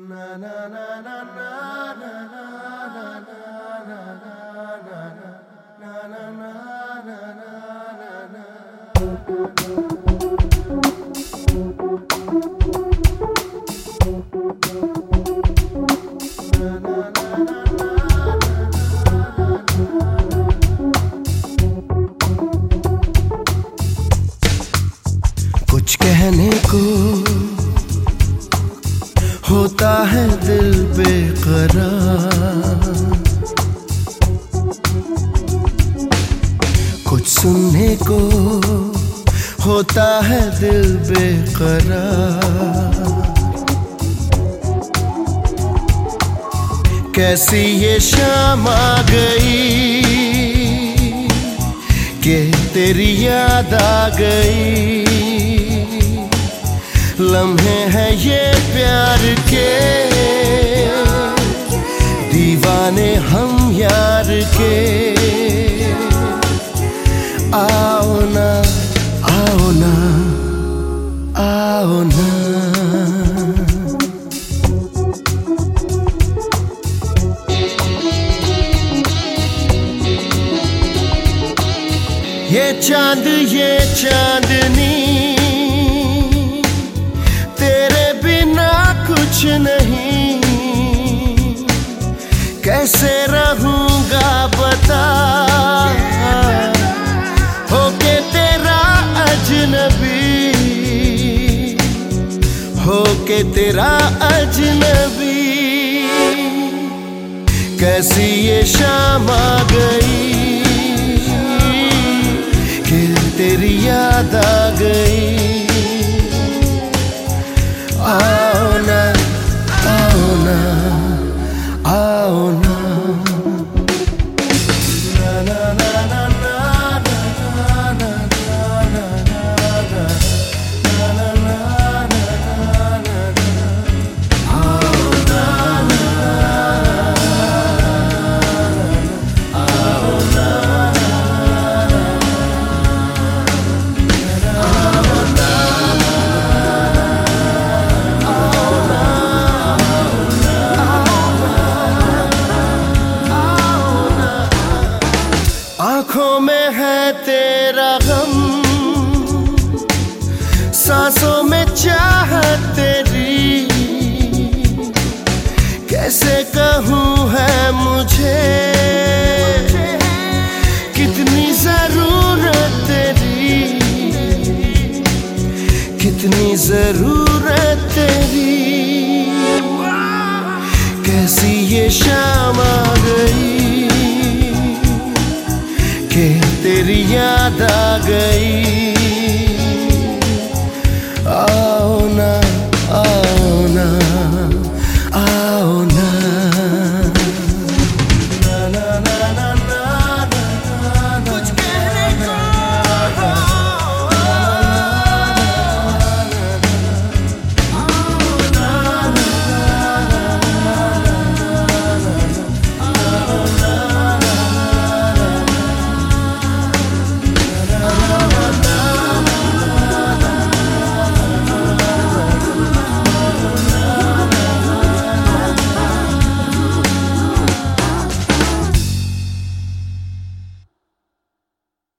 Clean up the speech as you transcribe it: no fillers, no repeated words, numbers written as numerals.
कुछ कहने को होता है दिल बेकरार, कुछ सुनने को होता है दिल बेकरार। कैसी ये शाम आ गई कि तेरी याद आ गई। लम्हे हैं ये प्यार के, दीवाने हम यार के। आओ ना आओ ना आओ ना, ये चांद ये चांदनी तेरे बिना कुछ नहीं। कैसे रहूंगा बता होके तेरा अजनबी, होके तेरा अजनबी। कैसी ये शाम आ गई कि तेरी याद आ गई। आओ ना आओ ना आओ ना। आँखों में है तेरा गम, सांसों में चाहत तेरी। कैसे कहूँ है मुझे कितनी जरूरत तेरी, कितनी जरूरत तेरी। कैसी ये शाम आ गई कि तेरी याद आ गई।